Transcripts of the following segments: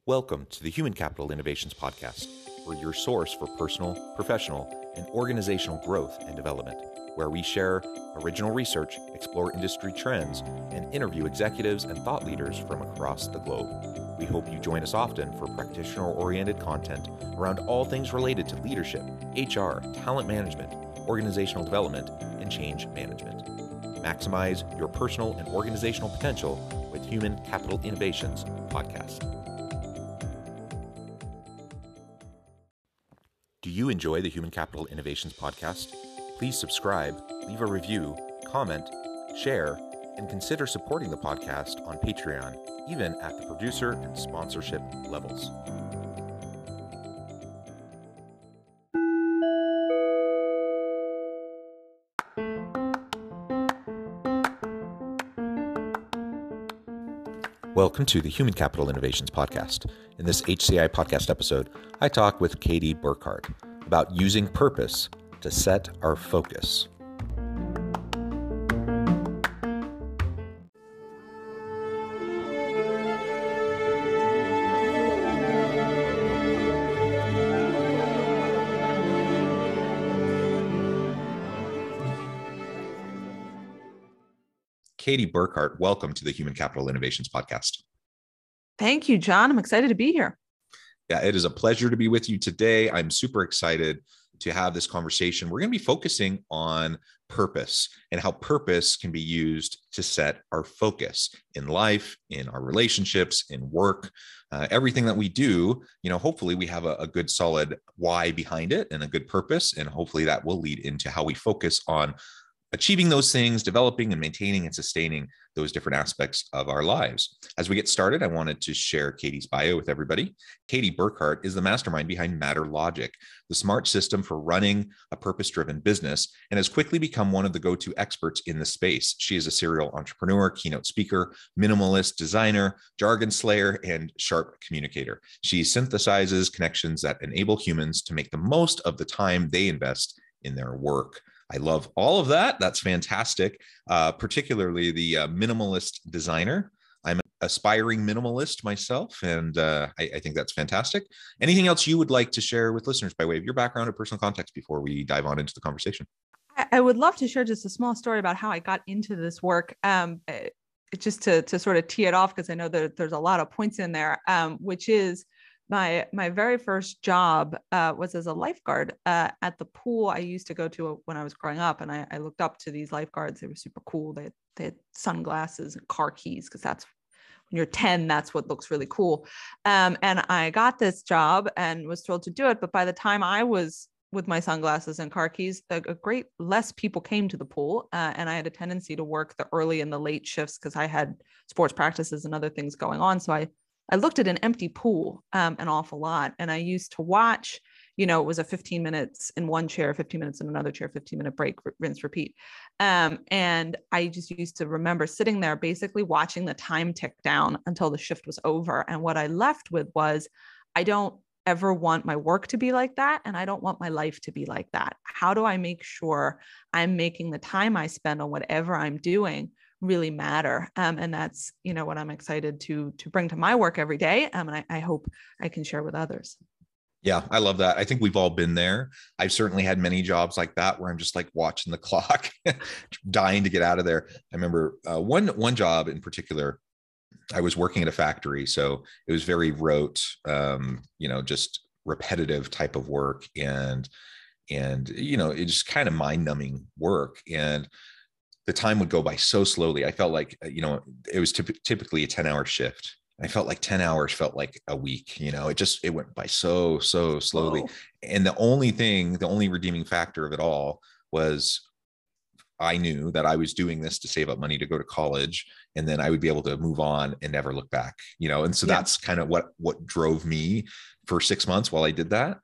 Welcome to the Human Capital Innovations Podcast. We're your source for personal, professional, and organizational growth and development, where we share original research, explore industry trends, and interview executives and thought leaders from across the globe. We hope you join us often for practitioner-oriented content around all things related to leadership, HR, talent management, organizational development, and change management. Maximize your personal and organizational potential with Human Capital Innovations Podcast. Do you enjoy the Human Capital Innovations Podcast? Please subscribe, leave a review, comment, share, and consider supporting the podcast on Patreon, even at the producer and sponsorship levels. Welcome to the Human Capital Innovations Podcast. In this HCI podcast episode, I talk with Katie Burkhardt about using purpose to set our focus. Katie Burkhardt, welcome to the Human Capital Innovations Podcast. Thank you, John. I'm excited to be here. Yeah, it is a pleasure to be with you today. I'm super excited to have this conversation. We're going to be focusing on purpose and how purpose can be used to set our focus in life, in our relationships, in work, everything that we do. Hopefully we have a good solid why behind it and a good purpose. And hopefully that will lead into how we focus on achieving those things, developing and maintaining and sustaining those different aspects of our lives. As we get started, I wanted to share Katie's bio with everybody. Katie Burkhardt is the mastermind behind Matter Logic, the smart system for running a purpose-driven business, and has quickly become one of the go-to experts in the space. She is a serial entrepreneur, keynote speaker, minimalist designer, jargon slayer, and sharp communicator. She synthesizes connections that enable humans to make the most of the time they invest in their work. I love all of that. That's fantastic, particularly the minimalist designer. I'm an aspiring minimalist myself, and I think that's fantastic. Anything else you would like to share with listeners by way of your background or personal context before we dive on into the conversation? I would love to share just a small story about how I got into this work, just to sort of tee it off, because I know that there's a lot of points in there, which is my very first job was as a lifeguard at the pool I used to go to when I was growing up. And I looked up to these lifeguards. They were super cool. They had sunglasses and car keys, because that's when you're 10, that's what looks really cool. And I got this job and was thrilled to do it. But by the time I was with my sunglasses and car keys, a great less people came to the pool. And I had a tendency to work the early and the late shifts because I had sports practices and other things going on. So I looked at an empty pool an awful lot. And I used to watch, it was a 15 minutes in one chair, 15 minutes in another chair, 15-minute break, rinse, repeat. And I just used to remember sitting there basically watching the time tick down until the shift was over. And what I left with was, I don't ever want my work to be like that. And I don't want my life to be like that. How do I make sure I'm making the time I spend on whatever I'm doing really matter? And that's, what I'm excited to bring to my work every day. And I hope I can share with others. Yeah, I love that. I think we've all been there. I've certainly had many jobs like that where I'm just like watching the clock, dying to get out of there. I remember one job in particular, I was working at a factory. So it was very rote, just repetitive type of work. And it's just kind of mind-numbing work. And the time would go by so slowly. I felt like, it was typically a 10-hour shift. I felt like 10 hours felt like a week. It went by so slowly. Whoa. And the only redeeming factor of it all was I knew that I was doing this to save up money to go to college, and then I would be able to move on and never look back, And so that's kind of what drove me for 6 months while I did that.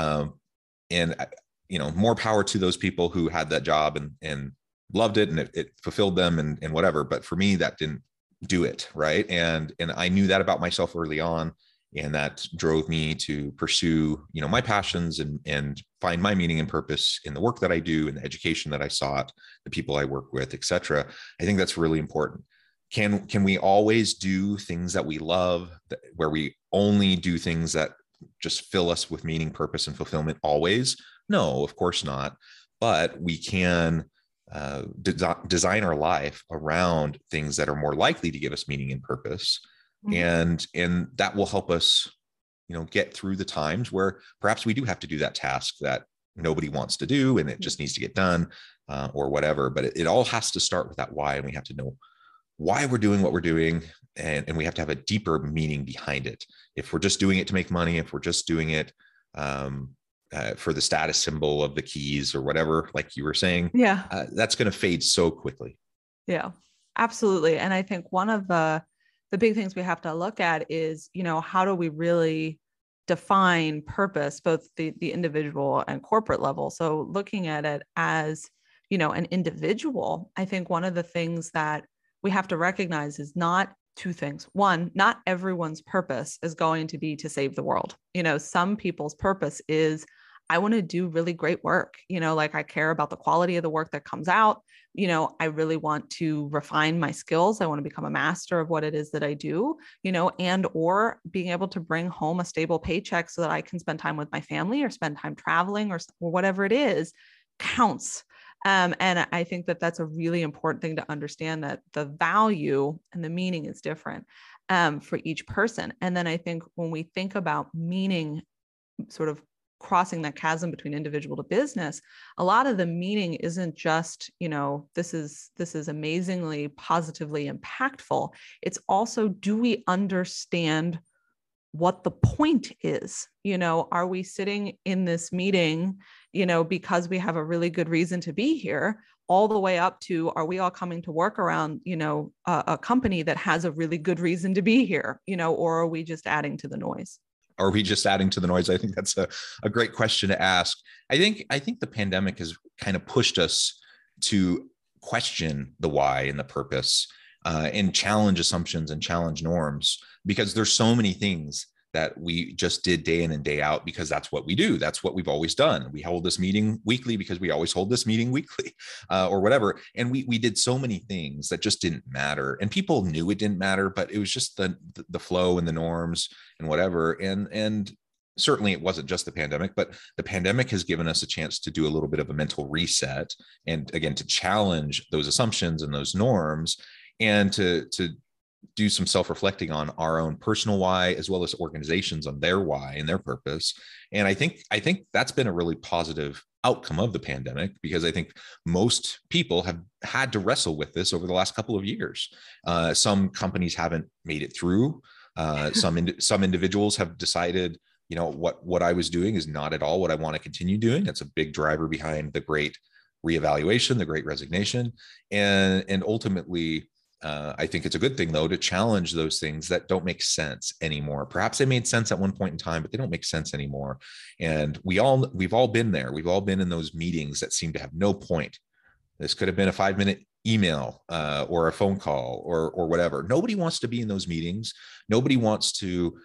And more power to those people who had that job and loved it, and it fulfilled them and whatever. But for me, that didn't do it. Right. And I knew that about myself early on, and that drove me to pursue, my passions and find my meaning and purpose in the work that I do and the education that I sought, the people I work with, et cetera. I think that's really important. Can we always do things that we love, where we only do things that just fill us with meaning, purpose, and fulfillment always? No, of course not. But we can design our life around things that are more likely to give us meaning and purpose, and that will help us, get through the times where perhaps we do have to do that task that nobody wants to do, and it just needs to get done, or whatever. But it all has to start with that why, and we have to know why we're doing what we're doing, and we have to have a deeper meaning behind it. If we're just doing it to make money, if we're just doing it for the status symbol of the keys or whatever, like you were saying, that's going to fade so quickly. Yeah, absolutely. And I think one of the big things we have to look at is, how do we really define purpose, both the individual and corporate level? So looking at it as, an individual, I think one of the things that we have to recognize is not two things. One, not everyone's purpose is going to be to save the world. Some people's purpose is, I want to do really great work. Like I care about the quality of the work that comes out. I really want to refine my skills. I want to become a master of what it is that I do, and or being able to bring home a stable paycheck so that I can spend time with my family or spend time traveling or whatever it is counts. And I think that that's a really important thing to understand, that the value and the meaning is different for each person. And then I think when we think about meaning, sort of crossing that chasm between individual to business, a lot of the meaning isn't just, this is amazingly positively impactful. It's also, do we understand what the point is? Are we sitting in this meeting, because we have a really good reason to be here, all the way up to, are we all coming to work around, a company that has a really good reason to be here, or are we just adding to the noise? Are we just adding to the noise? I think that's a great question to ask. I think the pandemic has kind of pushed us to question the why and the purpose, and challenge assumptions and challenge norms, because there's so many things that we just did day in and day out because that's what we do. That's what we've always done. We hold this meeting weekly because we always hold this meeting weekly, or whatever. And we did so many things that just didn't matter. And people knew it didn't matter, but it was just the flow and the norms and whatever. And certainly it wasn't just the pandemic, but the pandemic has given us a chance to do a little bit of a mental reset. And again, to challenge those assumptions and those norms, and to do some self-reflecting on our own personal why, as well as organizations on their why and their purpose. And I think that's been a really positive outcome of the pandemic, because I think most people have had to wrestle with this over the last couple of years. Some companies haven't made it through. Some individuals have decided, what I was doing is not at all what I want to continue doing. That's a big driver behind the great reevaluation, the great resignation, and ultimately, I think it's a good thing, though, to challenge those things that don't make sense anymore. Perhaps they made sense at one point in time, but they don't make sense anymore. And we've all been there. We've all been in those meetings that seem to have no point. This could have been a 5-minute email, or a phone call, or whatever. Nobody wants to be in those meetings. Nobody wants to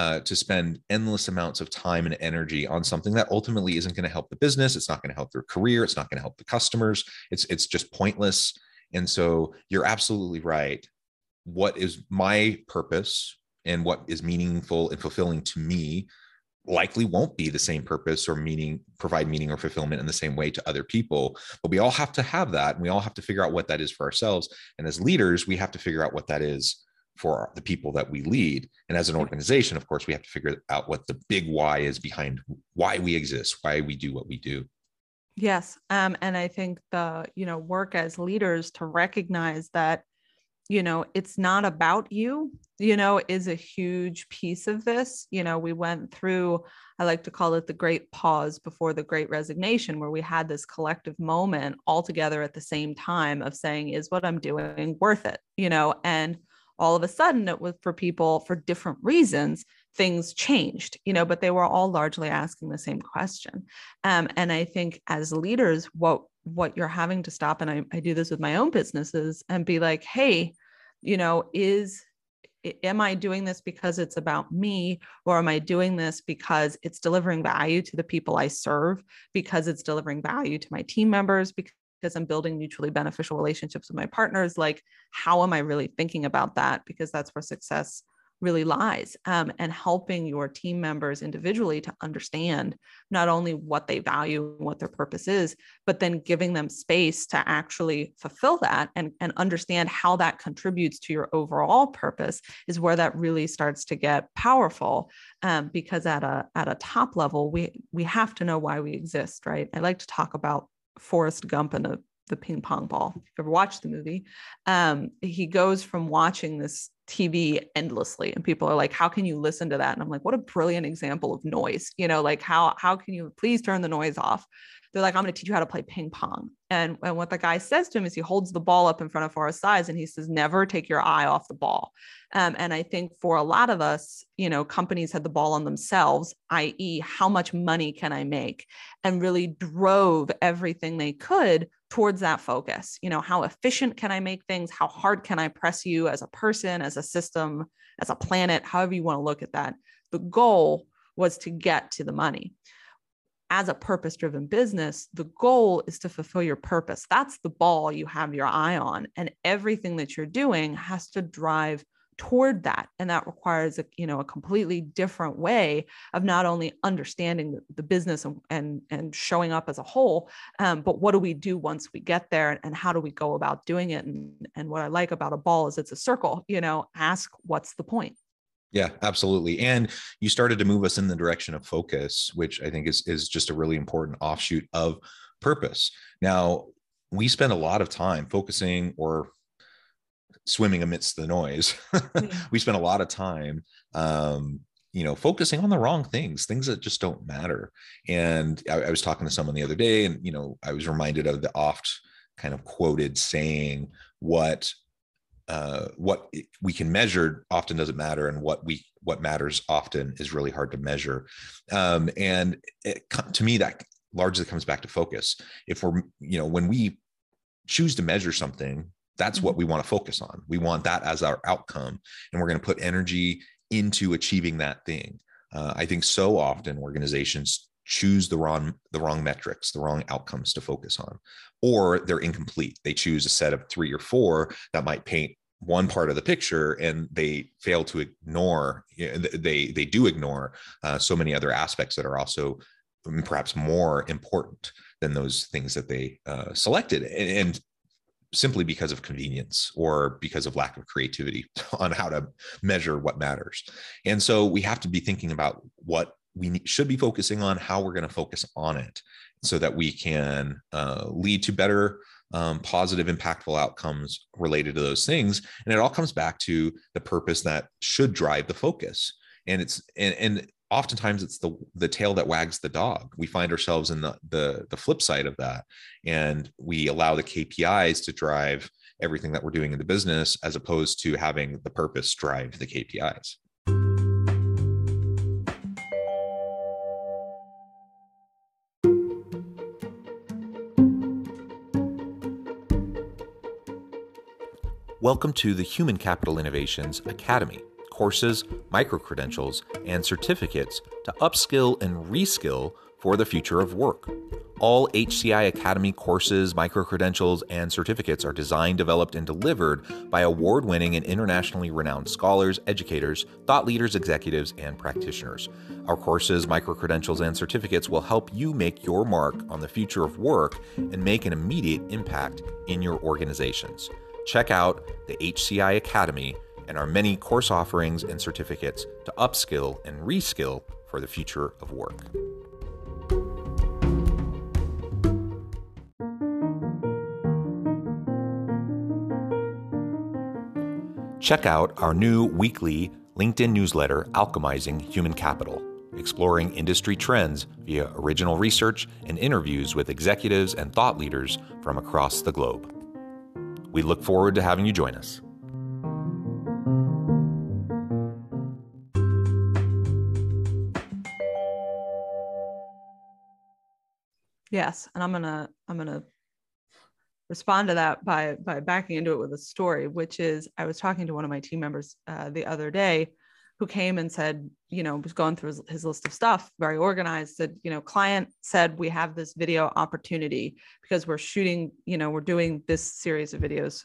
spend endless amounts of time and energy on something that ultimately isn't going to help the business. It's not going to help their career. It's not going to help the customers. It's just pointless. And so you're absolutely right. What is my purpose and what is meaningful and fulfilling to me likely won't be the same purpose or provide meaning or fulfillment in the same way to other people. But we all have to have that. And we all have to figure out what that is for ourselves. And as leaders, we have to figure out what that is for the people that we lead. And as an organization, of course, we have to figure out what the big why is behind why we exist, why we do what we do. Yes. And I think the, work as leaders to recognize that, it's not about you, is a huge piece of this. We went through, I like to call it the great pause before the great resignation, where we had this collective moment all together at the same time of saying, is what I'm doing worth it? And all of a sudden it was, for people for different reasons, things changed, but they were all largely asking the same question. And I think as leaders, what you're having to stop, and I do this with my own businesses, and be like, hey, am I doing this because it's about me, or am I doing this because it's delivering value to the people I serve, because it's delivering value to my team members, because because I'm building mutually beneficial relationships with my partners. Like, how am I really thinking about that? Because that's where success really lies, and helping your team members individually to understand not only what they value and what their purpose is, but then giving them space to actually fulfill that and understand how that contributes to your overall purpose is where that really starts to get powerful. Because at a top level, we have to know why we exist, right? I like to talk about Forrest Gump and the ping pong ball. If you ever watched the movie, he goes from watching this TV endlessly, and people are like, how can you listen to that? And I'm like, what a brilliant example of noise. Like how can you please turn the noise off? They're like, I'm going to teach you how to play ping pong. And what the guy says to him is, he holds the ball up in front of Forrest's eyes and he says, never take your eye off the ball. And I think for a lot of us, companies had the ball on themselves, i.e., how much money can I make? And really drove everything they could towards that focus. How efficient can I make things? How hard can I press you as a person, as a system, as a planet, however you want to look at that? The goal was to get to the money. As a purpose-driven business, the goal is to fulfill your purpose. That's the ball you have your eye on, and everything that you're doing has to drive toward that. And that requires a completely different way of not only understanding the business and showing up as a whole, but what do we do once we get there, and how do we go about doing it? And what I like about a ball is it's a circle. Ask, what's the point? Yeah, absolutely. And you started to move us in the direction of focus, which I think is just a really important offshoot of purpose. Now, we spend a lot of time focusing or swimming amidst the noise. We spend a lot of time, focusing on the wrong things that just don't matter. And I was talking to someone the other day, and, I was reminded of the oft kind of quoted saying, what we can measure often doesn't matter, and what matters often is really hard to measure. And to me, that largely comes back to focus. If we're, when we choose to measure something, that's what we want to focus on. We want that as our outcome, and we're going to put energy into achieving that thing. I think so often organizations choose the wrong metrics, the wrong outcomes to focus on, or they're incomplete. They choose a set of 3 or 4 that might paint one part of the picture, and they fail to ignore, they do ignore so many other aspects that are also perhaps more important than those things that they selected. And simply because of convenience or because of lack of creativity on how to measure what matters. And so we have to be thinking about what we should be focusing on, how we're going to focus on it, so that we can lead to better, positive, impactful outcomes related to those things. And it all comes back to the purpose that should drive the focus. And and oftentimes it's the tail that wags the dog. We find ourselves in the flip side of that, and we allow the KPIs to drive everything that we're doing in the business, as opposed to having the purpose drive the KPIs. Welcome to the Human Capital Innovations Academy. Courses, micro-credentials, and certificates to upskill and reskill for the future of work. All HCI Academy courses, micro-credentials, and certificates are designed, developed, and delivered by award-winning and internationally renowned scholars, educators, thought leaders, executives, and practitioners. Our courses, micro-credentials, and certificates will help you make your mark on the future of work and make an immediate impact in your organizations. Check out the HCI Academy and our many course offerings and certificates to upskill and reskill for the future of work. Check out our new weekly LinkedIn newsletter, Alchemizing Human Capital, exploring industry trends via original research and interviews with executives and thought leaders from across the globe. We look forward to having you join us. Yes, and I'm gonna respond to that by backing into it with a story, which is, I was talking to one of my team members the other day who came and said, was going through his list of stuff, very organized, said, client said, we have this video opportunity because we're shooting, we're doing this series of videos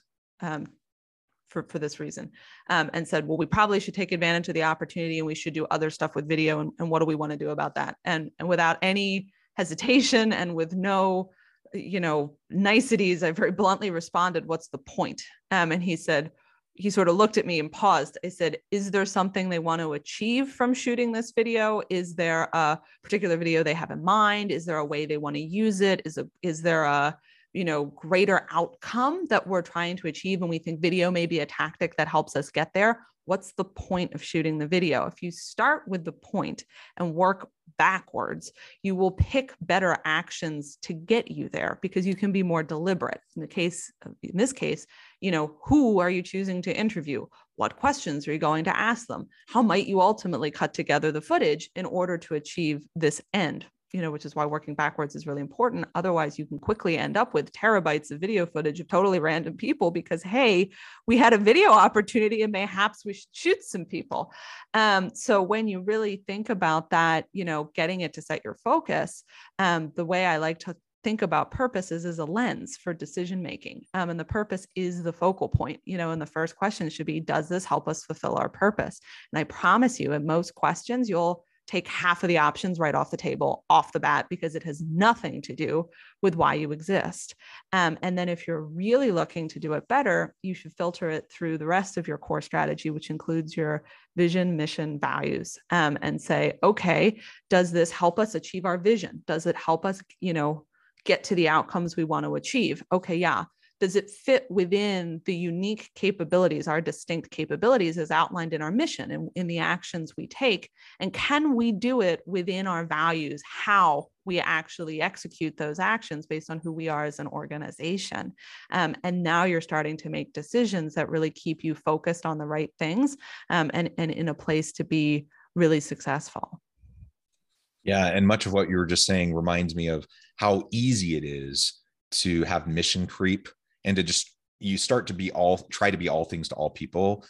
for this reason, and said, well, we probably should take advantage of the opportunity and we should do other stuff with video. And what do we want to do about that? And without any hesitation and with no, niceties, I very bluntly responded, what's the point? And he said, he sort of looked at me and paused. I said, is there something they want to achieve from shooting this video? Is there a particular video they have in mind? Is there a way they want to use it? Is there a greater outcome that we're trying to achieve? And we think video may be a tactic that helps us get there. What's the point of shooting the video? If you start with the point and work backwards, you will pick better actions to get you there because you can be more deliberate. In this case, who are you choosing to interview? What questions are you going to ask them? How might you ultimately cut together the footage in order to achieve this end? Which is why working backwards is really important. Otherwise, you can quickly end up with terabytes of video footage of totally random people because, hey, we had a video opportunity and perhaps we should shoot some people. So when you really think about that, getting it to set your focus, the way I like to think about purpose is as a lens for decision making. And the purpose is the focal point, and the first question should be, does this help us fulfill our purpose? And I promise you, in most questions, you'll take half of the options right off the table, off the bat, because it has nothing to do with why you exist. And then if you're really looking to do it better, you should filter it through the rest of your core strategy, which includes your vision, mission, values, and say, okay, does this help us achieve our vision? Does it help us, get to the outcomes we want to achieve? Okay, yeah. Does it fit within the unique capabilities, our distinct capabilities as outlined in our mission and in the actions we take? And can we do it within our values, how we actually execute those actions based on who we are as an organization? And now you're starting to make decisions that really keep you focused on the right things, and in a place to be really successful. Yeah. And much of what you were just saying reminds me of how easy it is to have mission creep and to just, you start to try to be all things to all people.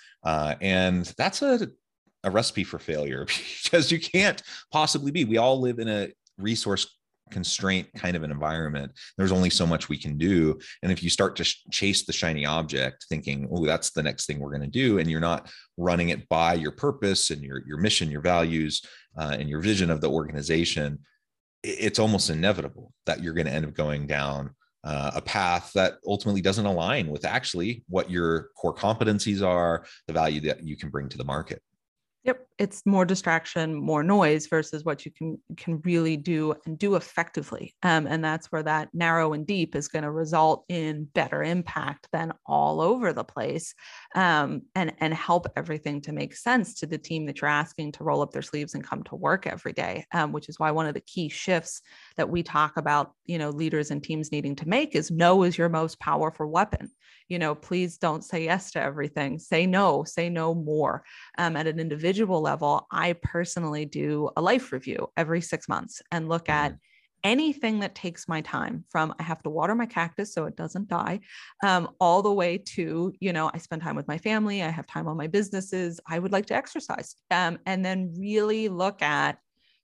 And that's a recipe for failure because you can't possibly be. We all live in a resource constraint kind of an environment. There's only so much we can do. And if you start to chase the shiny object thinking, oh, that's the next thing we're going to do, and you're not running it by your purpose and your mission, your values, and your vision of the organization, it's almost inevitable that you're going to end up going down a path that ultimately doesn't align with actually what your core competencies are, the value that you can bring to the market. Yep. It's more distraction, more noise versus what you can really do and do effectively. And that's where that narrow and deep is going to result in better impact than all over the place, and help everything to make sense to the team that you're asking to roll up their sleeves and come to work every day. Which is why one of the key shifts that we talk about, leaders and teams needing to make is no is your most powerful weapon. Please don't say yes to everything. Say no more. At an individual level, I personally do a life review every 6 months and look at anything that takes my time, from I have to water my cactus so it doesn't die, all the way to, I spend time with my family. I have time on my businesses. I would like to exercise, and then really look at,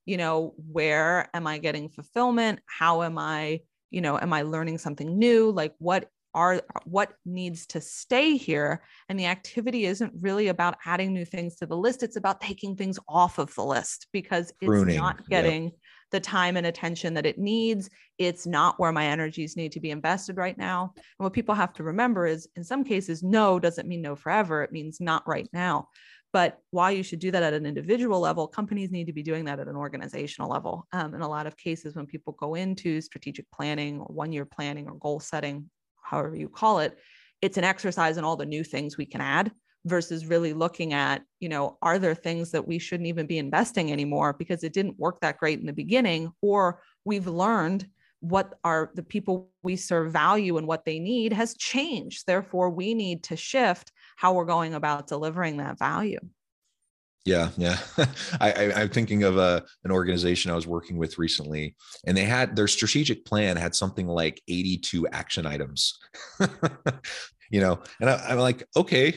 where am I getting fulfillment? How am I learning something new? Like what needs to stay here? And the activity isn't really about adding new things to the list. It's about taking things off of the list because it's not getting the time and attention that it needs. It's not where my energies need to be invested right now. And what people have to remember is, in some cases, no doesn't mean no forever. It means not right now. But while you should do that at an individual level, companies need to be doing that at an organizational level. In a lot of cases, when people go into strategic planning or one-year planning or goal setting, however you call it, it's an exercise in all the new things we can add versus really looking at, are there things that we shouldn't even be investing anymore because it didn't work that great in the beginning, or we've learned what are the people we serve value and what they need has changed. Therefore, we need to shift how we're going about delivering that value. Yeah. I'm thinking of an organization I was working with recently, and they had their strategic plan had something like 82 action items. And I'm like, okay,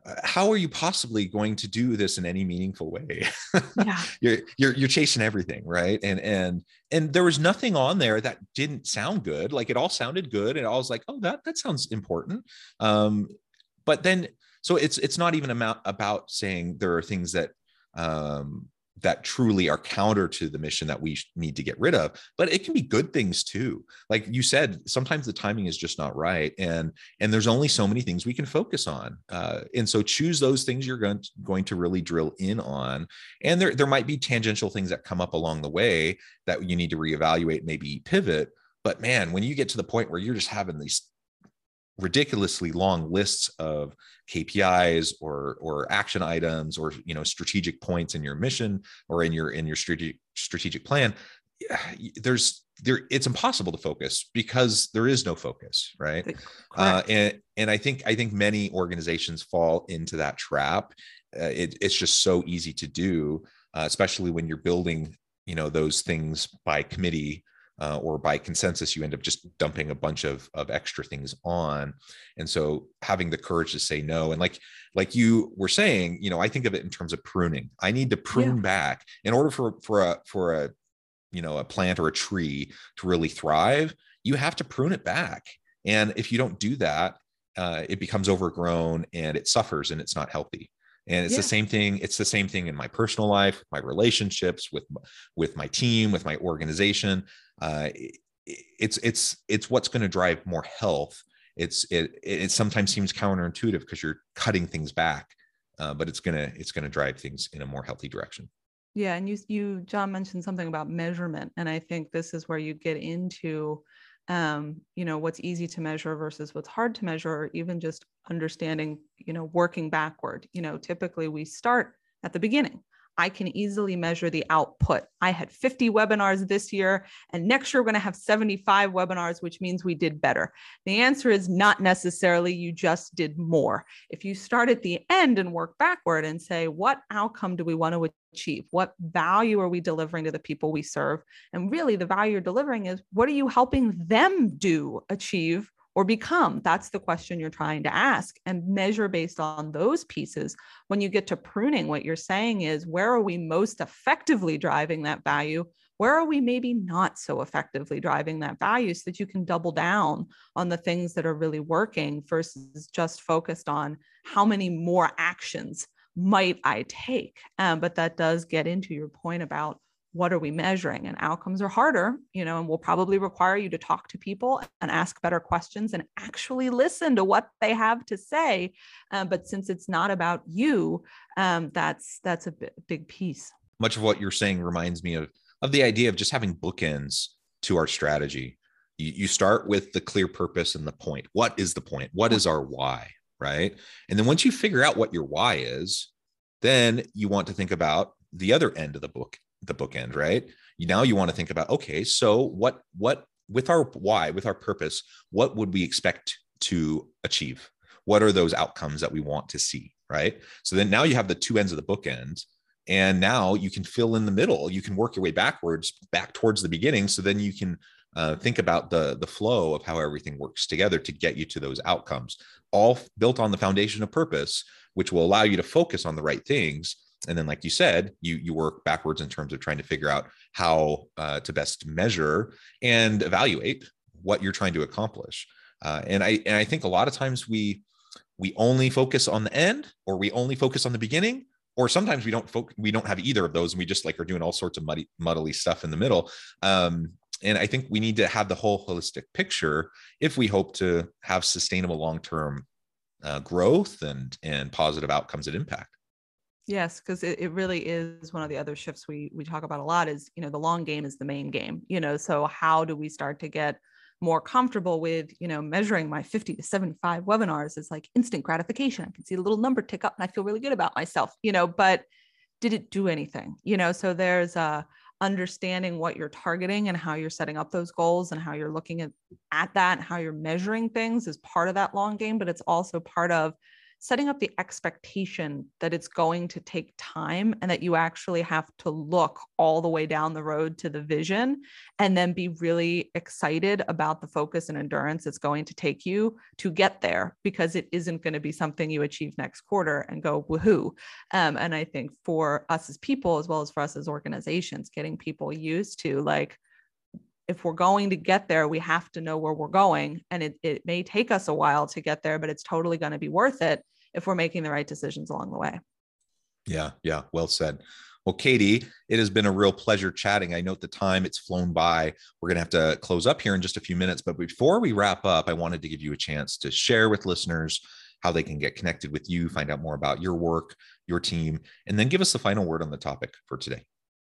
how are you possibly going to do this in any meaningful way? Yeah. You're chasing everything, right? And there was nothing on there that didn't sound good. Like it all sounded good, and I was like, oh, that sounds important. But then, so it's not even about saying there are things that that truly are counter to the mission that we need to get rid of, but it can be good things too. Like you said, sometimes the timing is just not right, and there's only so many things we can focus on, and so choose those things you're going to really drill in on. And there might be tangential things that come up along the way that you need to reevaluate, maybe pivot. But man, when you get to the point where you're just having these ridiculously long lists of KPIs or action items, or strategic points in your mission or in your strategic plan, it's impossible to focus because there is no focus, right? And I think many organizations fall into that trap. It's just so easy to do, especially when you're building those things by committee. Or by consensus, you end up just dumping a bunch of extra things on. And so having the courage to say no, and like you were saying, I think of it in terms of pruning. I need to prune back in order for a plant or a tree to really thrive. You have to prune it back. And if you don't do that, it becomes overgrown and it suffers and it's not healthy. And it's the same thing. It's the same thing in my personal life, my relationships with my team, with my organization. It's what's going to drive more health. It sometimes seems counterintuitive because you're cutting things back, but it's gonna drive things in a more healthy direction. Yeah, and you John mentioned something about measurement, and I think this is where you get into what's easy to measure versus what's hard to measure, or even just understanding, working backward. Typically we start at the beginning. I can easily measure the output. I had 50 webinars this year, and next year we're going to have 75 webinars, which means we did better. The answer is not necessarily, you just did more. If you start at the end and work backward and say, what outcome do we want to achieve? What value are we delivering to the people we serve? And really the value you're delivering is, what are you helping them do, achieve, or become? That's the question you're trying to ask, and measure based on those pieces. When you get to pruning, what you're saying is, where are we most effectively driving that value? Where are we maybe not so effectively driving that value, so that you can double down on the things that are really working versus just focused on how many more actions might I take? But that does get into your point about, what are we measuring? And outcomes are harder, and will probably require you to talk to people and ask better questions and actually listen to what they have to say. But since it's not about you, that's a big piece. Much of what you're saying reminds me of the idea of just having bookends to our strategy. You start with the clear purpose and the point. What is the point? What is our why, right? And then once you figure out what your why is, then you want to think about the other end of the bookend, right? Now you want to think about, okay, so what with our why, with our purpose, what would we expect to achieve? What are those outcomes that we want to see, right? So then now you have the two ends of the bookend, and now you can fill in the middle. You can work your way back towards the beginning. So then you can think about the flow of how everything works together to get you to those outcomes, all built on the foundation of purpose, which will allow you to focus on the right things. And then, like you said, you work backwards in terms of trying to figure out how to best measure and evaluate what you're trying to accomplish. And I think a lot of times we only focus on the end, or we only focus on the beginning, or sometimes we don't have either of those, and we just are doing all sorts of muddly stuff in the middle. And I think we need to have the whole holistic picture if we hope to have sustainable long-term growth and positive outcomes and impact. Yes, because it really is one of the other shifts we talk about a lot is, the long game is the main game, so how do we start to get more comfortable with, measuring my 50 to 75 webinars is like instant gratification. I can see the little number tick up and I feel really good about myself, but did it do anything? So there's understanding what you're targeting and how you're setting up those goals and how you're looking at that and how you're measuring things is part of that long game, but it's also part of setting up the expectation that it's going to take time and that you actually have to look all the way down the road to the vision and then be really excited about the focus and endurance it's going to take you to get there, because it isn't going to be something you achieve next quarter and go woohoo. And I think for us as people, as well as for us as organizations, getting people used to, like, if we're going to get there, we have to know where we're going. And it may take us a while to get there, but it's totally going to be worth it if we're making the right decisions along the way. Yeah. Yeah. Well said. Well, Katie, it has been a real pleasure chatting. I note the time, it's flown by. We're going to have to close up here in just a few minutes. But before we wrap up, I wanted to give you a chance to share with listeners how they can get connected with you, find out more about your work, your team, and then give us the final word on the topic for today.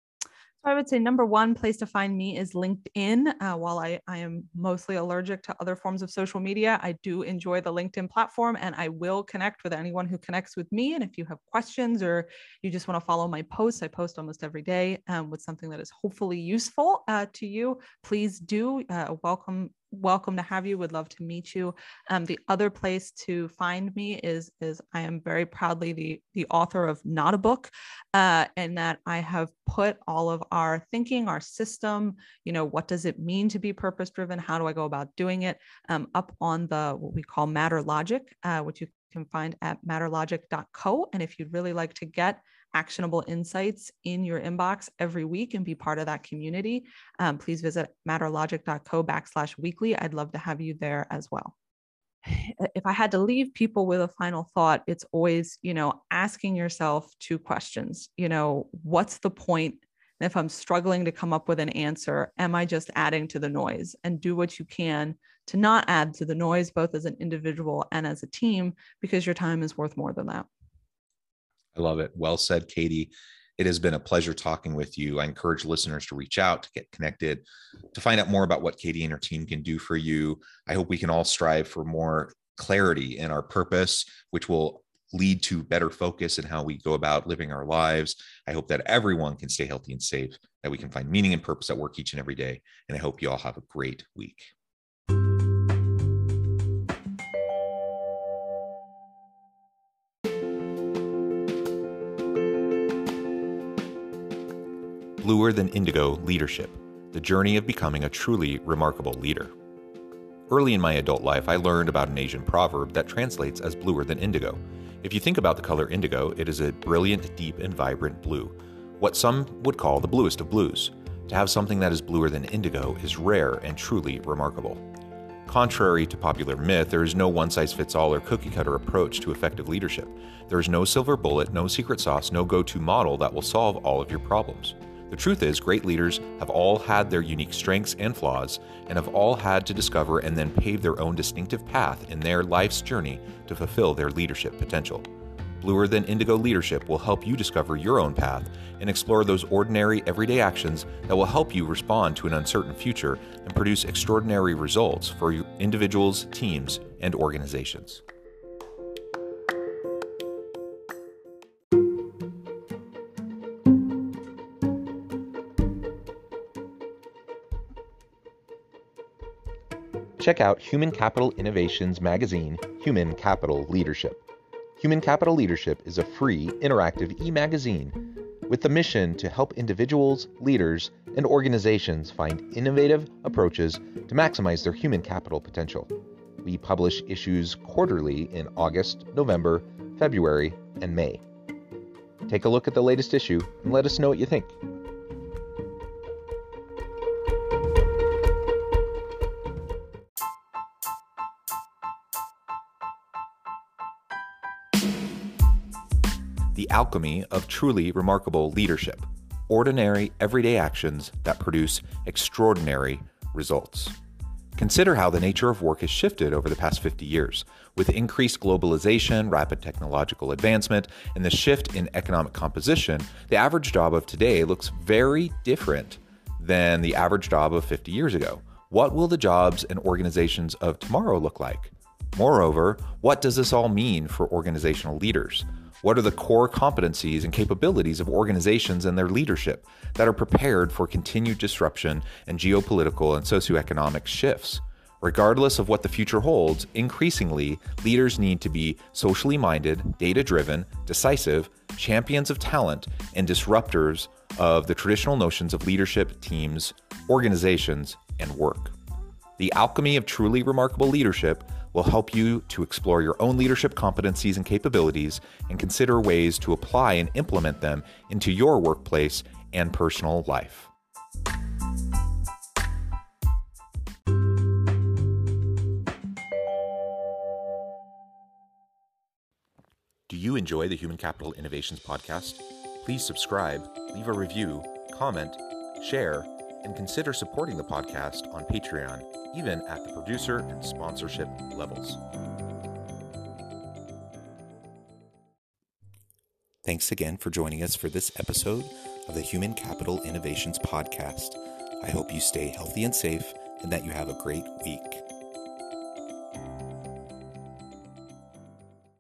I would say number one place to find me is LinkedIn. While I am mostly allergic to other forms of social media, I do enjoy the LinkedIn platform, and I will connect with anyone who connects with me. And if you have questions or you just want to follow my posts, I post almost every day with something that is hopefully useful to you. Please do. Welcome to have you. Would love to meet you. The other place to find me is I am very proudly the author of Not a Book, and that I have put all of our thinking, our system, what does it mean to be purpose driven? How do I go about doing it? Up on what we call Matter Logic, which you can find at matterlogic.co. And if you'd really like to get actionable insights in your inbox every week and be part of that community, please visit matterlogic.co/weekly. I'd love to have you there as well. If I had to leave people with a final thought, it's always, asking yourself two questions. What's the point? And if I'm struggling to come up with an answer, am I just adding to the noise? And do what you can to not add to the noise, both as an individual and as a team, because your time is worth more than that. I love it. Well said, Katie. It has been a pleasure talking with you. I encourage listeners to reach out, to get connected, to find out more about what Katie and her team can do for you. I hope we can all strive for more clarity in our purpose, which will lead to better focus in how we go about living our lives. I hope that everyone can stay healthy and safe, that we can find meaning and purpose at work each and every day. And I hope you all have a great week. Bluer Than Indigo Leadership, the journey of becoming a truly remarkable leader. Early in my adult life, I learned about an Asian proverb that translates as bluer than indigo. If you think about the color indigo, it is a brilliant, deep, and vibrant blue, what some would call the bluest of blues. To have something that is bluer than indigo is rare and truly remarkable. Contrary to popular myth, there is no one-size-fits-all or cookie-cutter approach to effective leadership. There is no silver bullet, no secret sauce, no go-to model that will solve all of your problems. The truth is, great leaders have all had their unique strengths and flaws, and have all had to discover and then pave their own distinctive path in their life's journey to fulfill their leadership potential. Bluer Than Indigo Leadership will help you discover your own path and explore those ordinary, everyday actions that will help you respond to an uncertain future and produce extraordinary results for individuals, teams, and organizations. Check out Human Capital Innovations magazine, Human Capital Leadership. Human Capital Leadership is a free, interactive e-magazine with the mission to help individuals, leaders, and organizations find innovative approaches to maximize their human capital potential. We publish issues quarterly in August, November, February, and May. Take a look at the latest issue and let us know what you think. The alchemy of truly remarkable leadership. Ordinary, everyday actions that produce extraordinary results. Consider how the nature of work has shifted over the past 50 years. With increased globalization, rapid technological advancement, and the shift in economic composition, the average job of today looks very different than the average job of 50 years ago. What will the jobs and organizations of tomorrow look like? Moreover, what does this all mean for organizational leaders? What are the core competencies and capabilities of organizations and their leadership that are prepared for continued disruption and geopolitical and socioeconomic shifts? Regardless of what the future holds, increasingly, leaders need to be socially minded, data-driven, decisive, champions of talent, and disruptors of the traditional notions of leadership, teams, organizations, and work. The Alchemy of Truly Remarkable Leadership will help you to explore your own leadership competencies and capabilities and consider ways to apply and implement them into your workplace and personal life. Do you enjoy the Human Capital Innovations podcast? Please subscribe, leave a review, comment, share, and consider supporting the podcast on Patreon, even at the producer and sponsorship levels. Thanks again for joining us for this episode of the Human Capital Innovations podcast. I hope you stay healthy and safe and that you have a great week.